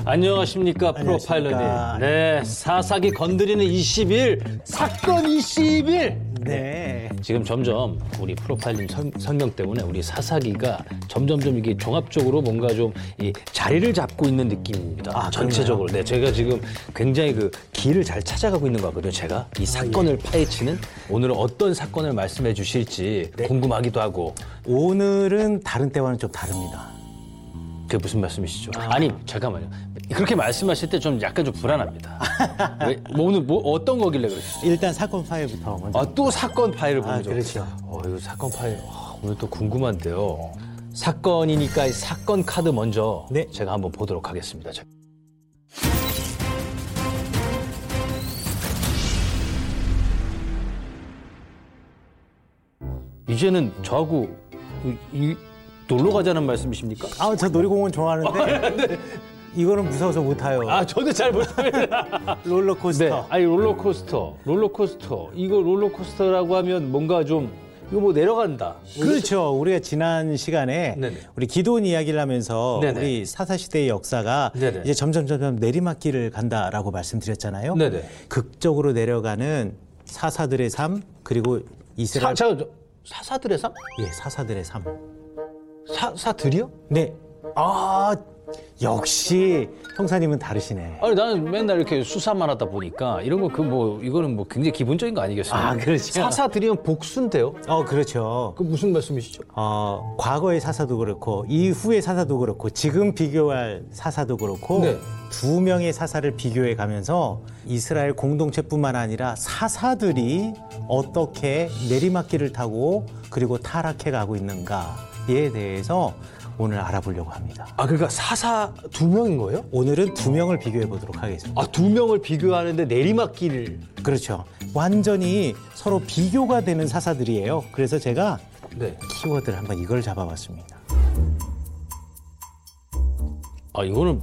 안녕하십니까, 프로파일러님. 네, 사사기 건드리는 20일, 사건 20일. 네. 지금 점점 우리 프로파일님 설명 때문에 우리 사사기가 점점점 이게 종합적으로 뭔가 좀 이 자리를 잡고 있는 느낌입니다. 전체적으로. 네, 제가 지금 굉장히 그 길을 잘 찾아가고 있는 것 같거든요. 제가 이 사건을 파헤치는 오늘은 어떤 사건을 말씀해 주실지 궁금하기도 하고. 오늘은 다른 때와는 좀 다릅니다. 그게 무슨 말씀이시죠? 아니, 잠깐만요. 그렇게 말씀하실 때 좀 약간 좀 불안합니다. 왜? 오늘 어떤 거길래 그러시죠? 일단 사건 파일부터 먼저. 또 사건 파일을 보죠. 그렇죠. 이거 사건 파일 오늘 또 궁금한데요. 사건이니까 이 사건 카드 먼저 제가 한번 보도록 하겠습니다. 이제는 저하고 놀러 가자는 말씀이십니까? 저 놀이공원 좋아하는데 이거는 무서워서 못 타요. 저도 잘 못합니다. 롤러코스터. 네, 아니 롤러코스터. 이거 롤러코스터라고 하면 뭔가 좀 이거 뭐 내려간다. 그렇죠. 우리가 지난 시간에 우리 기도원 이야기를 하면서 우리 사사시대의 역사가 이제 점점 내리막길을 간다라고 말씀드렸잖아요. 극적으로 내려가는 사사들의 삶, 그리고 이스라엘 사사들의 삶? 예, 사사들의 삶. 사들이요? 네. 역시 형사님은 다르시네. 아니, 나는 맨날 이렇게 수사만 하다 보니까 이런 거 이거는 뭐 굉장히 기본적인 거 아니겠습니까? 그렇죠. 사사들이면 복수인데요? 그렇죠. 그 무슨 말씀이시죠? 과거의 사사도 그렇고 이후의 사사도 그렇고 지금 비교할 사사도 그렇고 두 명의 사사를 비교해 가면서 이스라엘 공동체뿐만 아니라 사사들이 어떻게 내리막길을 타고 그리고 타락해 가고 있는가에 대해서 오늘 알아보려고 합니다. 그러니까 사사 두 명인 거예요? 오늘은 두 명을 비교해 보도록 하겠습니다. 두 명을 비교하는데 내리막길. 그렇죠. 완전히 서로 비교가 되는 사사들이에요. 그래서 제가 키워드를 한번 이걸 잡아봤습니다. 이거는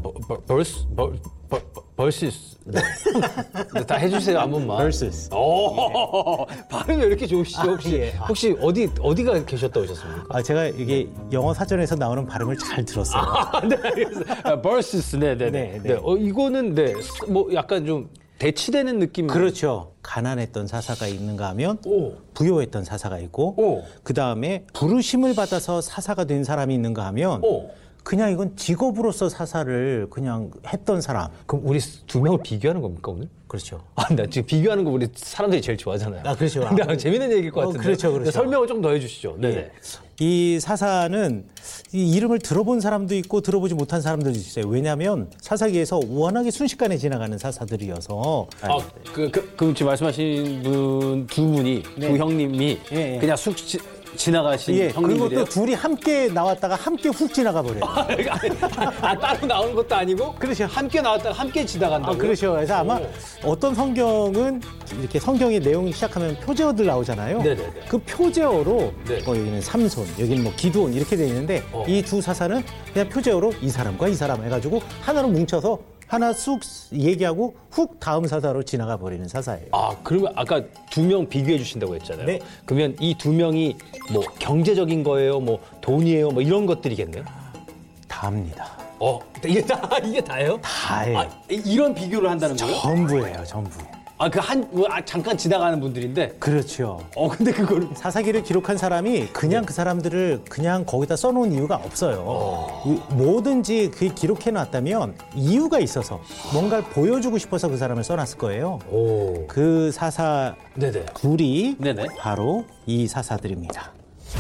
versus. 다 해주세요, 한 번만. versus. 발음이 왜 이렇게 좋으시죠? 혹시 어디가 계셨다 오셨습니까? 제가 이게 영어 사전에서 나오는 발음을 잘 들었어요. 네, 알겠어요. versus. 네네네. 이거는 뭐 약간 좀 대치되는 느낌. 그렇죠. 가난했던 사사가 있는가 하면 부유했던 사사가 있고 그 다음에 부르심을 받아서 사사가 된 사람이 있는가 하면 그냥 이건 직업으로서 사사를 그냥 했던 사람. 그럼 우리 두 명을 비교하는 겁니까, 오늘? 그렇죠. 나 지금 비교하는 거 우리 사람들이 제일 좋아하잖아요. 그렇죠. 근데 재밌는 얘기일 것 같은데. 그렇죠. 설명을 좀 더 해주시죠. 네. 이 사사는 이 이름을 들어본 사람도 있고 들어보지 못한 사람들도 있어요. 왜냐하면 사사기에서 워낙에 순식간에 지나가는 사사들이어서. 그럼 지금 말씀하신 두 분이, 두 형님이 그냥 지나가신 형님들이에요? 그리고 또 둘이 함께 나왔다가 함께 훅 지나가 버려요. 따로 나오는 것도 아니고? 그렇죠. 함께 나왔다가 함께 지나간다고요? 그렇죠. 그래서 아마 어떤 성경은 이렇게 성경의 내용이 시작하면 표제어들 나오잖아요. 그 표제어로 여기는 삼손, 여기는 뭐 기드온 이렇게 돼 있는데 이 두 사사는 그냥 표제어로 이 사람과 이 사람 해가지고 하나로 뭉쳐서 하나 쑥 얘기하고 훅 다음 사사로 지나가 버리는 사사예요. 그러면 아까 두 명 비교해 주신다고 했잖아요. 그러면 이 두 명이 뭐 경제적인 거예요, 뭐 돈이에요, 뭐 이런 것들이겠네요? 다입니다. 이게 다예요? 다예요. 이런 비교를 한다는 거예요? 전부예요, 전부. 잠깐 지나가는 분들인데? 그렇죠. 근데 그걸. 사사기를 기록한 사람이 그냥 그 사람들을 그냥 거기다 써놓은 이유가 없어요. 뭐든지 그게 기록해놨다면 이유가 있어서 뭔가를 보여주고 싶어서 그 사람을 써놨을 거예요. 그 사사 둘이 바로 이 사사들입니다.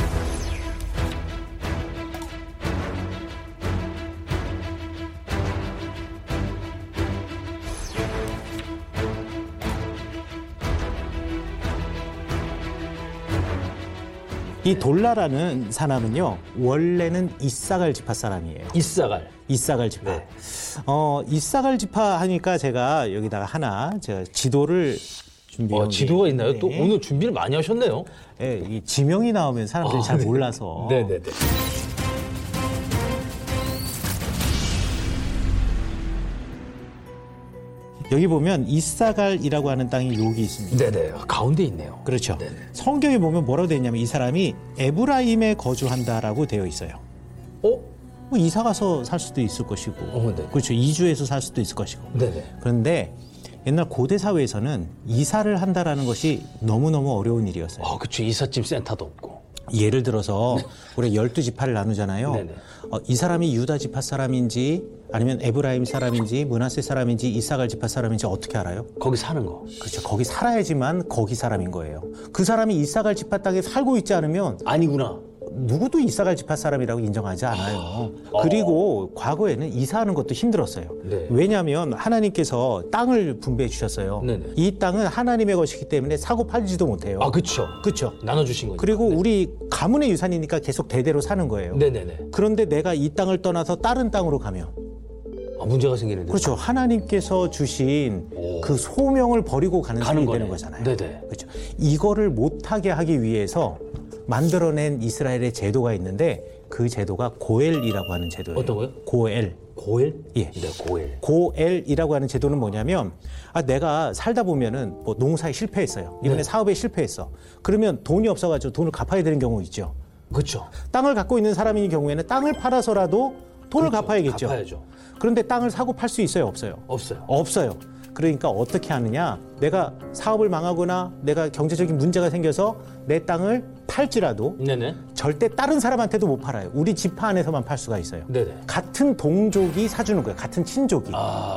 이 돌라라는 사람은요, 원래는 이사갈 지파 사람이에요. 이사갈 지파. 이사갈 지파 하니까 제가 여기다가 제가 지도를 준비해. 지도가 있나요? 또 오늘 준비를 많이 하셨네요. 이 지명이 나오면 사람들이 잘 몰라서. 여기 보면 이사갈이라고 하는 땅이 여기 있습니다. 가운데 있네요. 그렇죠. 성경에 보면 뭐라고 되어 있냐면 이 사람이 에브라임에 거주한다라고 되어 있어요. 뭐 이사 가서 살 수도 있을 것이고, 네. 그렇죠. 이주해서 살 수도 있을 것이고. 네네. 그런데 옛날 고대 사회에서는 이사를 한다라는 것이 너무너무 어려운 일이었어요. 그쵸. 이삿짐 센터도 없고. 예를 들어서 우리가 12지파를 나누잖아요. 네네. 이 사람이 유다 지파 사람인지 아니면 에브라임 사람인지 므낫세 사람인지 이사갈 지파 사람인지 어떻게 알아요? 거기 사는 거. 그렇죠. 거기 살아야지만 거기 사람인 거예요. 그 사람이 이사갈 지파 땅에 살고 있지 않으면 아니구나. 누구도 이사갈 지파 사람이라고 인정하지 않아요. 그리고 과거에는 이사하는 것도 힘들었어요. 네. 왜냐하면 하나님께서 땅을 분배해 주셨어요. 네네. 이 땅은 하나님의 것이기 때문에 사고 팔지도 못해요. 그쵸. 그렇죠. 나눠주신 거죠. 그리고 우리 가문의 유산이니까 계속 대대로 사는 거예요. 네네네. 그런데 내가 이 땅을 떠나서 다른 땅으로 가면 문제가 생기는데. 그렇죠. 하나님께서 주신 그 소명을 버리고 가는 셈이 되는 거잖아요. 네네. 그렇죠. 이거를 못하게 하기 위해서 만들어낸 이스라엘의 제도가 있는데 그 제도가 고엘이라고 하는 제도예요. 어떤 거요? 고엘. 고엘? 예. 네, 고엘. 고엘이라고 하는 제도는 뭐냐면 내가 살다 보면은 뭐 농사에 실패했어요. 이번에 사업에 실패했어. 그러면 돈이 없어가지고 돈을 갚아야 되는 경우 있죠. 그렇죠. 땅을 갖고 있는 사람인 경우에는 땅을 팔아서라도 돈을 갚아야겠죠. 갚아야죠. 그런데 땅을 사고 팔 수 있어요, 없어요? 없어요. 없어요. 그러니까 어떻게 하느냐? 내가 사업을 망하거나 내가 경제적인 문제가 생겨서 내 땅을 팔지라도 네네. 절대 다른 사람한테도 못 팔아요. 우리 지파 안에서만 팔 수가 있어요. 네네. 같은 동족이 사주는 거예요. 같은 친족이.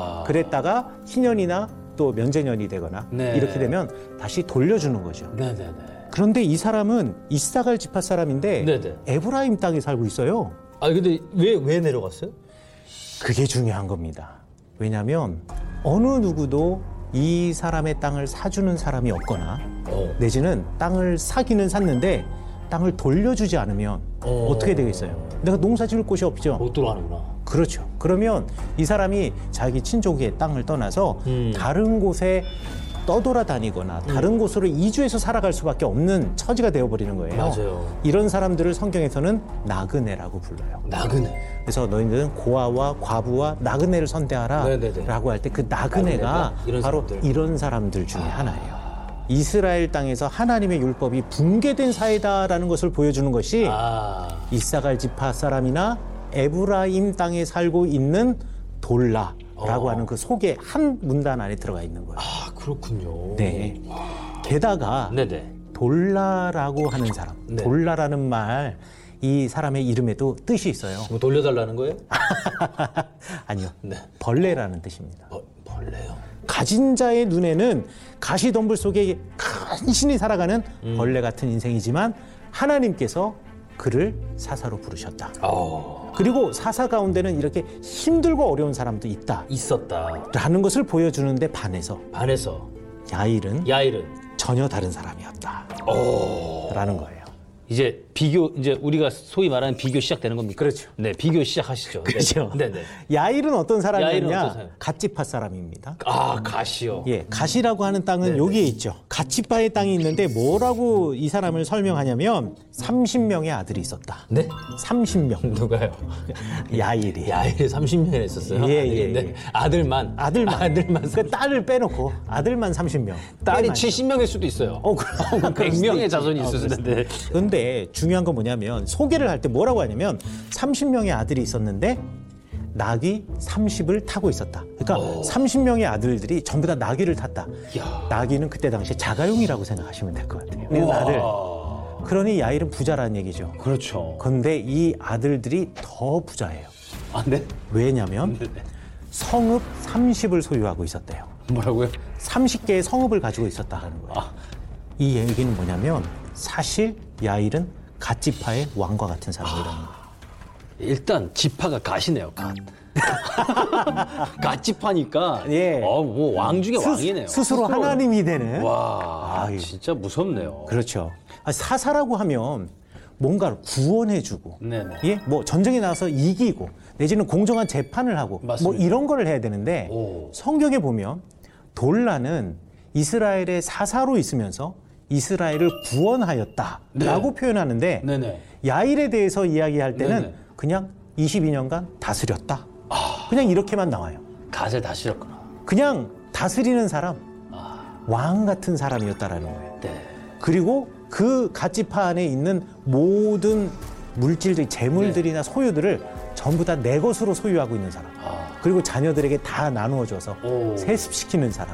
그랬다가 희년이나 또 면제년이 되거나 네. 이렇게 되면 다시 돌려주는 거죠. 네네네. 그런데 이 사람은 이사갈 지파 사람인데 네네. 에브라임 땅에 살고 있어요. 근데 왜 내려갔어요? 그게 중요한 겁니다. 왜냐하면 어느 누구도 이 사람의 땅을 사주는 사람이 없거나 내지는 땅을 사기는 샀는데 땅을 돌려주지 않으면 어떻게 되겠어요? 내가 농사 지을 곳이 없죠. 못 들어가는구나. 그렇죠. 그러면 이 사람이 자기 친족의 땅을 떠나서 다른 곳에 떠돌아다니거나 다른 곳으로 이주해서 살아갈 수밖에 없는 처지가 되어버리는 거예요. 맞아요. 이런 사람들을 성경에서는 나그네라고 불러요. 나그네. 그래서 너희들은 고아와 과부와 나그네를 선대하라 네네네. 라고 할 때 그 나그네가 이런 바로 사람들. 이런 사람들 중에 하나예요. 이스라엘 땅에서 하나님의 율법이 붕괴된 사회다라는 것을 보여주는 것이 이사갈 지파 사람이나 에브라임 땅에 살고 있는 돌라라고 하는 그 속에 한 문단 안에 들어가 있는 거예요. 그렇군요. 네. 게다가 네네. 돌라라고 하는 사람, 네. 돌라라는 말, 이 사람의 이름에도 뜻이 있어요. 뭐 돌려달라는 거예요? 아니요. 네. 벌레라는 뜻입니다. 벌레요. 가진 자의 눈에는 가시덤불 속에 간신히 살아가는 벌레 같은 인생이지만 하나님께서 그를 사사로 부르셨다. 그리고 사사 가운데는 이렇게 힘들고 어려운 사람도 있다. 있었다. 라는 것을 보여주는데 반해서 야일은 전혀 다른 사람이었다. 라는 거예요. 이제 우리가 소위 말하는 비교 시작되는 겁니까? 그렇죠. 네, 비교 시작하시죠. 그렇죠. 네네. 야일은 어떤 야일은 어떤 사람이었냐? 사람? 갓지파 사람입니다. 가시요. 예, 갓이라고 하는 땅은 여기에 있죠. 갓지파의 땅이 있는데 뭐라고 이 사람을 설명하냐면 30명의 아들이 있었다. 네? 30명. 누가요? 야일이. 야일이 30명이나 있었어요? 예. 아들만. 그 딸을 빼놓고 아들만 30명. 딸이 70명일 수도 있어요. 그럼 100명의 자손이 있었을 텐데. 그런데 중요한 건 뭐냐면 소개를 할 때 뭐라고 하냐면 30명의 아들이 있었는데 나귀 30을 타고 있었다. 그러니까 30명의 아들들이 전부 다 나귀를 탔다. 나귀는 그때 당시에 자가용이라고 생각하시면 될 것 같아요. 내 아들. 그러니 야일은 부자라는 얘기죠. 그렇죠. 그런데 이 아들들이 더 부자예요. 네? 왜냐면 성읍 30을 소유하고 있었대요. 뭐라고요? 30개의 성읍을 가지고 있었다는 거예요. 이 얘기는 뭐냐면 사실 야일은 갓지파의 왕과 같은 사람이라는 거예요. 일단 지파가 갓이네요. 갓지파니까 예. 뭐 왕 중에 왕이네요. 스스로 하나님이 되는. 와, 진짜 무섭네요. 그렇죠. 사사라고 하면 뭔가를 구원해주고, 네네. 예, 뭐 전쟁에 나가서 이기고, 내지는 공정한 재판을 하고, 맞습니다. 뭐 이런 거를 해야 되는데 성경에 보면 돌라는 이스라엘의 사사로 있으면서 이스라엘을 구원하였다라고 표현하는데 네네. 야일에 대해서 이야기할 때는 네네. 그냥 22년간 다스렸다. 그냥 이렇게만 나와요. 갓을 다스렸구나. 그냥 다스리는 사람, 왕 같은 사람이었다라는 거예요. 네. 그리고 그 갓지파 안에 있는 모든 물질들, 재물들이나 소유들을 전부 다 내 것으로 소유하고 있는 사람. 그리고 자녀들에게 다 나누어줘서 세습시키는 사람.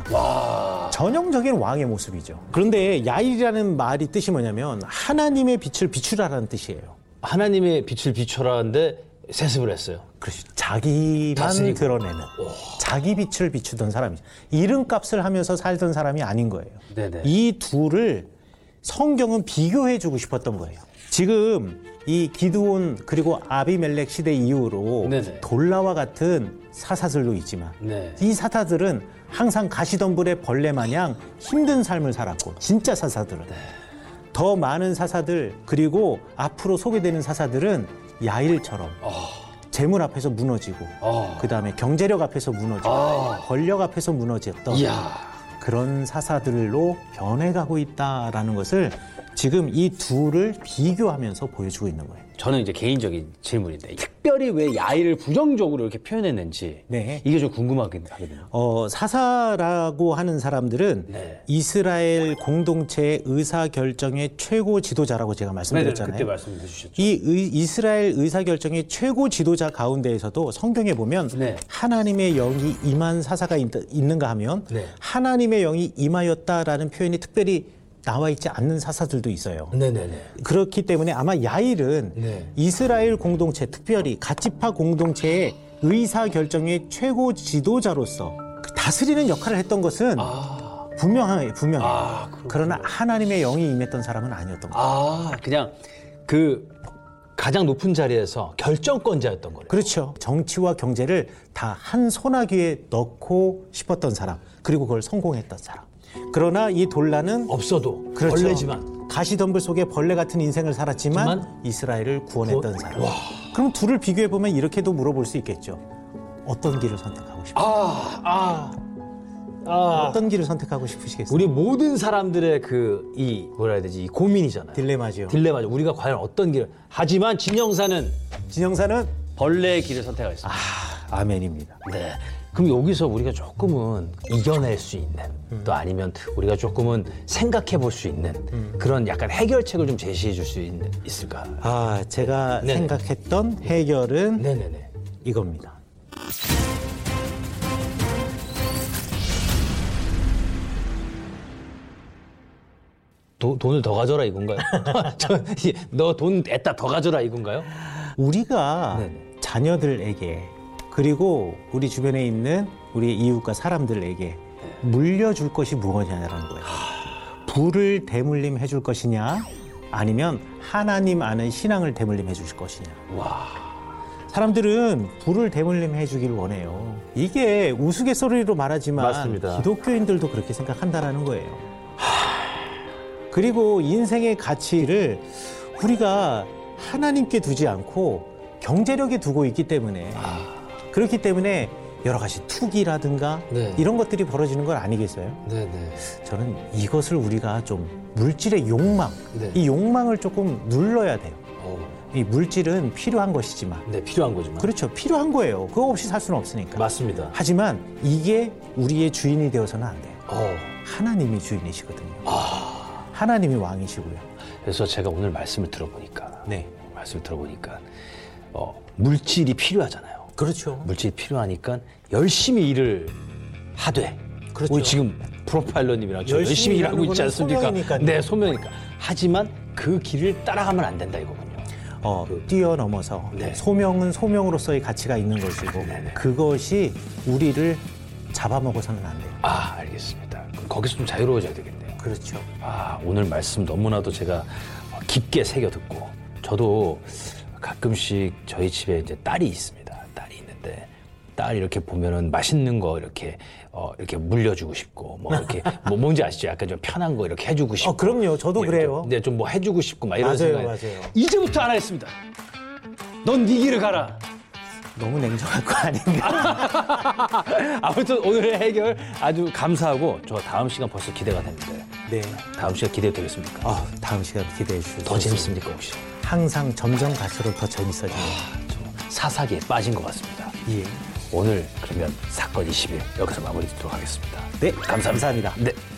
전형적인 왕의 모습이죠. 그런데 야일이라는 말이 뜻이 뭐냐면 하나님의 빛을 비추라라는 뜻이에요. 하나님의 빛을 비춰라는데 세습을 했어요. 그렇죠. 자기만 다스리고. 드러내는 자기 빛을 비추던 사람이죠. 이름값을 하면서 살던 사람이 아닌 거예요. 네네. 이 둘을 성경은 비교해주고 싶었던 거예요. 지금 이 기드온 그리고 아비멜렉 시대 이후로 네네. 돌라와 같은 사사들도 있지만 네. 이 사사들은 항상 가시덤불의 벌레 마냥 힘든 삶을 살았고 진짜 사사들은 더 많은 사사들 그리고 앞으로 소개되는 사사들은 야일처럼 재물 앞에서 무너지고 그다음에 경제력 앞에서 무너지고 권력 앞에서 무너졌던 이야. 그런 사사들로 변해가고 있다라는 것을 지금 이 둘을 비교하면서 보여주고 있는 거예요. 저는 이제 개인적인 질문인데 특별히 왜 야일을 부정적으로 이렇게 표현했는지 네. 이게 좀 궁금하긴 하거든요. 사사라고 하는 사람들은 네. 이스라엘 공동체의 의사결정의 최고 지도자라고 제가 말씀드렸잖아요. 그때 말씀해 주셨죠. 이 이스라엘 의사결정의 최고 지도자 가운데에서도 성경에 보면 네. 하나님의 영이 임한 사사가 있는가 하면 네. 하나님의 영이 임하였다라는 표현이 특별히 나와 있지 않는 사사들도 있어요. 네네네. 그렇기 때문에 아마 야일은 네. 이스라엘 공동체, 특별히 갓지파 공동체의 의사결정의 최고 지도자로서 다스리는 역할을 했던 것은 분명해요. 그러나 하나님의 영이 임했던 사람은 아니었던 거예요. 그냥 그 가장 높은 자리에서 결정권자였던 거예요. 그렇죠. 정치와 경제를 다 한 소나기에 넣고 싶었던 사람, 그리고 그걸 성공했던 사람. 그러나 이 돌라는 없어도 그렇죠. 벌레지만 가시덤불 속에 벌레 같은 인생을 살았지만 이스라엘을 구원했던 사람. 그럼 둘을 비교해 보면 이렇게도 물어볼 수 있겠죠. 어떤 길을 선택하고 싶으세요? 어떤 길을 선택하고 싶으시겠어요? 우리 모든 사람들의 이 뭐라 해야 되지? 이 고민이잖아요. 딜레마죠. 딜레마죠. 우리가 과연 어떤 길을 하지만 진영사는 벌레의 길을 선택하겠습니다. 아멘입니다. 네. 그럼 여기서 우리가 조금은 이겨낼 수 있는 또 아니면 우리가 조금은 생각해 볼 수 있는 그런 약간 해결책을 좀 제시해 줄 수 있을까? 제가 네네. 생각했던 해결은 네네네. 이겁니다. 돈을 더 가져라 이건가요? 너 돈 냈다 더 가져라 이건가요? 우리가 네네. 자녀들에게 그리고 우리 주변에 있는 우리 이웃과 사람들에게 물려줄 것이 무엇이냐라는 거예요. 부를 대물림 해줄 것이냐 아니면 하나님 아는 신앙을 대물림 해줄 것이냐. 사람들은 부를 대물림 해주길 원해요. 이게 우스갯소리로 말하지만 맞습니다. 기독교인들도 그렇게 생각한다라는 거예요. 그리고 인생의 가치를 우리가 하나님께 두지 않고 경제력에 두고 있기 때문에 그렇기 때문에 여러 가지 투기라든가 네. 이런 것들이 벌어지는 건 아니겠어요? 네네. 저는 이것을 우리가 좀 물질의 욕망, 네. 이 욕망을 조금 눌러야 돼요. 이 물질은 필요한 것이지만 네, 필요한 거지만. 그렇죠. 필요한 거예요. 그거 없이 살 수는 없으니까. 맞습니다. 하지만 이게 우리의 주인이 되어서는 안 돼요. 하나님이 주인이시거든요. 하나님이 왕이시고요. 그래서 제가 오늘 말씀을 들어보니까 네. 물질이 필요하잖아요. 그렇죠. 물질이 필요하니까 열심히 일을 하되 그렇죠. 우리 지금 프로파일러님이랑 저 열심히 열심히 일하고 일하는 있지 거는 않습니까? 소명이니까요. 네, 소명이니까. 하지만 그 길을 따라가면 안 된다 이거군요. 뛰어넘어서 네. 소명은 소명으로서의 가치가 있는 것이고 그것이 우리를 잡아먹어서는 안 돼요. 알겠습니다. 그럼 거기서 좀 자유로워져야 되겠네요. 그렇죠. 오늘 말씀 너무나도 제가 깊게 새겨 듣고 저도 가끔씩 저희 집에 이제 딸이 있습니다. 딸이 있는데 딸 이렇게 보면은 맛있는 거 이렇게 물려주고 싶고 뭐 이렇게 뭐 뭔지 아시죠? 약간 좀 편한 거 이렇게 해주고 싶고. 그럼요. 저도 뭐 그래요. 네, 좀 뭐 해주고 싶고 막 이런 맞아요, 생각. 맞아요. 이제부터 안 하겠습니다. 넌 네 길을 가라. 너무 냉정할 거 아닌가? 아무튼 오늘의 해결 아주 감사하고 저 다음 시간 벌써 기대가 되는데. 네. 다음 시간 기대도 되겠습니까? 다음 시간 기대해 주세요. 더 재밌습니까 혹시? 항상 점점 갈수록 더 재밌어지네요. 좀 사사기에 빠진 것 같습니다. 예. 오늘 그러면 사건 20일 여기서 마무리 짓도록 하겠습니다. 네. 감사합니다. 감사합니다. 네.